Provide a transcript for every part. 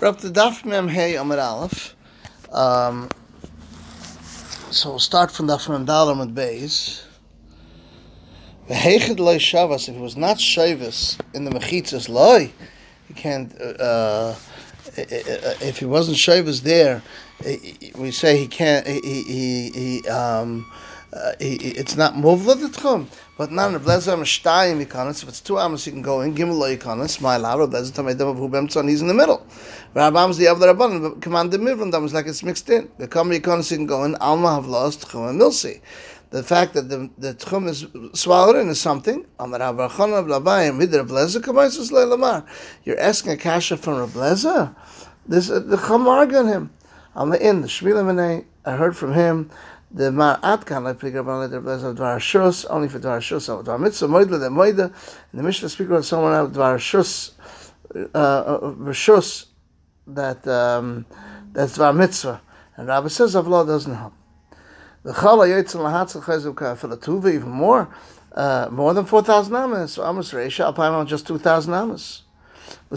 We're up to Daf Mem Hey Amud Aleph. So we'll start from Daf Mem Dal Amud Beis. V'heichid loy shavas. If it was not shavas in the mechitzas loy, he can't. If he wasn't shavas there, we say he can't. It's not movla the tchum, but not in Reblezer Mishtayim Yikanis. If it's 2 amos, you can go in. Gimel lo Yikanis. My lad Reblezer Tamei Hu Bemtzon. He's in the middle. Rabam's the other Rabbanan command the Mivram. That was like it's mixed in. The Kam Yikanis you can go in. Alma have lost tchum and milsi. The fact that the tchum is swallowed in is something. Amar Avrachon of Labayim with Reblezer Kamaisus Leilamar. You're asking a kasha from Reblezer. This the Chamar on him. I'm in the Shmila Menei. I heard from him. The Ma'at can like pick up on the Reblezer of Dvar Shus, only for Dvar Shus, Dvar Mitzvah, Moidle, the Moida, and the Mishnah speak about someone out Dvar Shus, Shus, that's Dvar Mitzvah. And Rabbi says Avlo doesn't help. The Chala Yitzhak Lahatz Chayzuk Filatuva, even more than 4,000 amas. So Amos Reisha, Alpaimon just 2,000 amas. They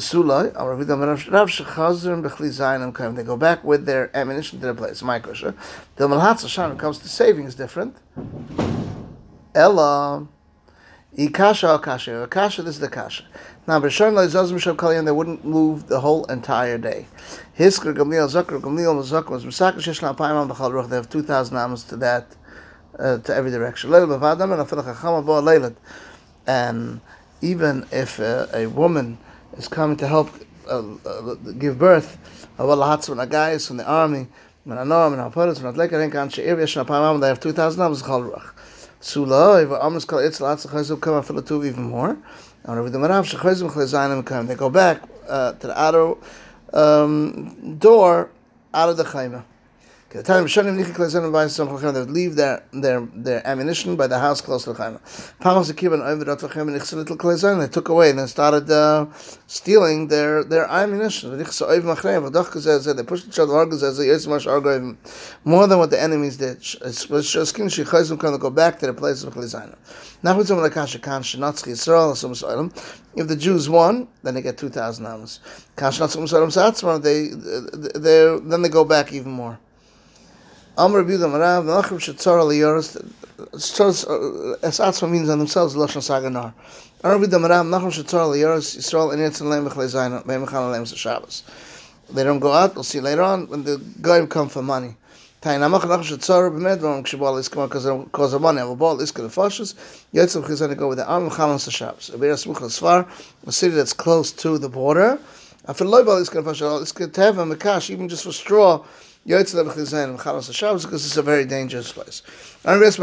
go back with their ammunition to their place. My kosher. The Malhatz Hashan, when it comes to saving, is different. Ella, Ikasha, Akasha. Akasha, this is the Kasha. Now, B'Shon Le'Zazim Shal Kalyan, they wouldn't move the whole entire day. Hisker, Gamliel, Zakr, Gamliel, Mazak, was Masaka, Sheshna, Paimon, B'Chal Ruch, they have 2,000 amas to that, to every direction. Leil B'Vadam, and Afil Chachama, Bo Leilat. And even if a woman is coming to help give birth. They have 2,000 amos called Ruch. Sula, if amos called Itzel, come and two even more. They go back to the outer door out of the chayma. They would leave their ammunition by the house close to the chayma. They took away and then started stealing their ammunition. They pushed each other more than what the enemies did. They go back to the place of if the Jews won, then they get 2,000 amos. Then they go back even more. Amr B'Yudam Rav, Nachrim Shetzar Aliyoros, Esatzma means on themselves, Lashon Saganar. Amr B'Yudam Rav, Nachrim Shetzar Aliyoros, Yisrael, and Yitzhak Leim B'Chlei Zayin, Be'emechan Leim Shabbos. They don't go out, we'll see later on, when the Goyim come for money. Tayin Amach Nachrim Shetzar, B'med, V'am Kshibal Iskama, because of money, Avobal, Iska the Fashas, Yitzhak Chizan to go with the Am B'Chan Shabbos. A Be'er Smuch L'Sfar, a city that's close to the border. After Loibal Iska the Fashas, Iska Tev and Mekash, even just for straw, because it's a very dangerous place. Is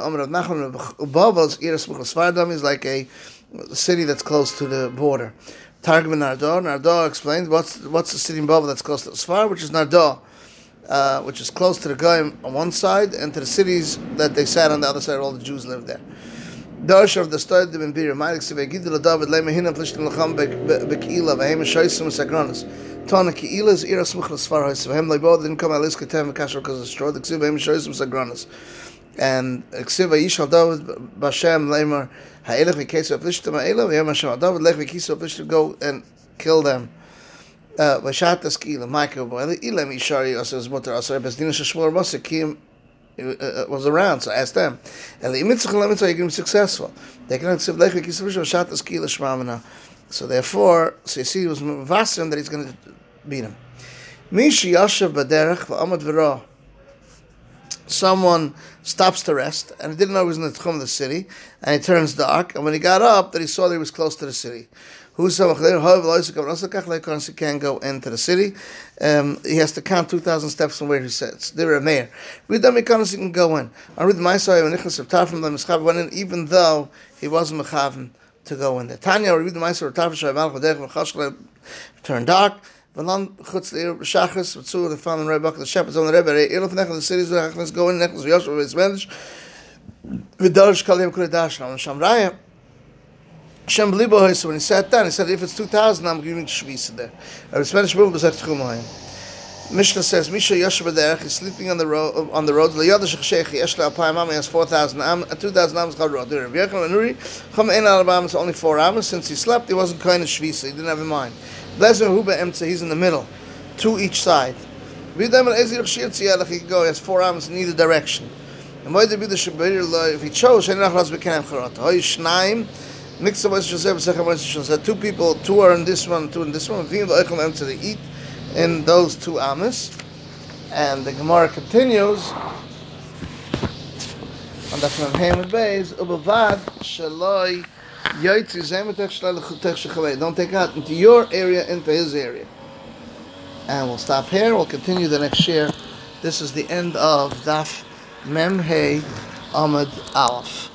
like a city that's close to the border. Targum Nardo explains what's the city in Bavel that's close to the Sfar, which is Nardo, which is close to the Goyim on one side and to the cities that they sat on the other side. All the Jews lived there. Dash of the story of Bir Malik David Lemehina Plishtim Lacham Bekila Vahem Shaisim Sagranas. Tana Keila is Ira Smuch L'Sfar Ha'Yisrael. Vahem Leibo didn't come at least Ketem V'Kashar because of straw. The Ksiv Vahem Shaisim Sagranas. And Ksiv Yishal David Bashem Leimer Ha'elech V'Kesa Plishtim Ha'ela Vahem Hashem David Lech V'Kesa Plishtim go and kill them. Vashat Eskila Michael Boyle Ilem Ishari Asas Mutar Asar Besdina Shashmur Masakim was around, so I asked them. And the imitzach lemitzah you can be successful. They can accept like shat eskila shmamina. So therefore, so you see, it was vasim that he's going to beat him. Mishi yashav baderech v'amad v'ra. Someone stops to rest, and he didn't know he was in the tchum of the city, and it turns dark. And when he got up, that he saw that he was close to the city. He can't go into the city. He has to count 2,000 steps from where he sits. They're a mayor. Read them, he can go in. I read my side when Nichnas went in, even though he wasn't mechaven to go in there. Tanya, read the Ma'aser turned dark. Valan chutz leir shachris v'tzur the found in Rebbe the shepherds on the Rebbe. Elof nechel the cities v'achnas go in nechel v'yosher v'yismenish v'darish kalim kuredash and Shamraya. Shem Libo, so when he sat down, he said, if it's 2,000, I'm giving Shvisa there. Mishnah says, Misha Yoshe B'derech is sleeping on the road. L'yodash Cheshechi Yeshla Apayim Am, he has 4,000 Am, 2,000 Am is called road. Rav Yechon and Uri, Chum Ein Al Am is only 4 Am. Since he slept, he wasn't kind of Shvisa. He didn't have in mind. Blezer Huba Emtze, he's in the middle. two each side. He can go, he has 4 arms in either direction. If he chose, so 2 people, 2 are in this one, 2 in this one. So they eat in those 2 amas. And the Gemara continues on the Hamid Bays, don't take out into your area, into his area. And we'll stop here. We'll continue the next year. This is the end of Daf Mem Hey Amud Aleph.